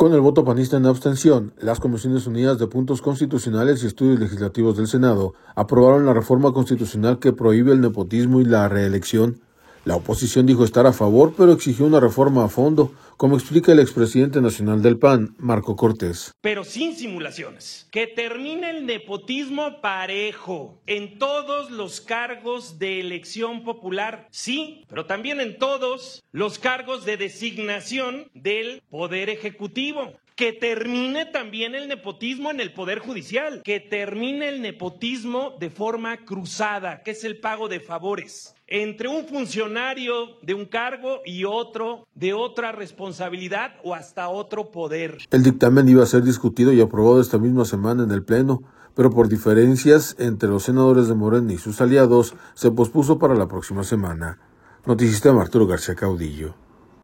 Con el voto panista en abstención, las Comisiones Unidas de Puntos Constitucionales y Estudios Legislativos del Senado aprobaron la reforma constitucional que prohíbe el nepotismo y la reelección. La oposición dijo estar a favor, pero exigió una reforma a fondo, como explica el expresidente nacional del PAN, Marco Cortés. Pero sin simulaciones. Que termine el nepotismo parejo en todos los cargos de elección popular, sí, pero también en todos los cargos de designación del Poder Ejecutivo. Que termine también el nepotismo en el Poder Judicial. Que termine el nepotismo de forma cruzada, que es el pago de favores entre un funcionario de un cargo y otro de otra responsabilidad o hasta otro poder. El dictamen iba a ser discutido y aprobado esta misma semana en el Pleno, pero por diferencias entre los senadores de Morena y sus aliados, se pospuso para la próxima semana. Noticista Arturo García Caudillo.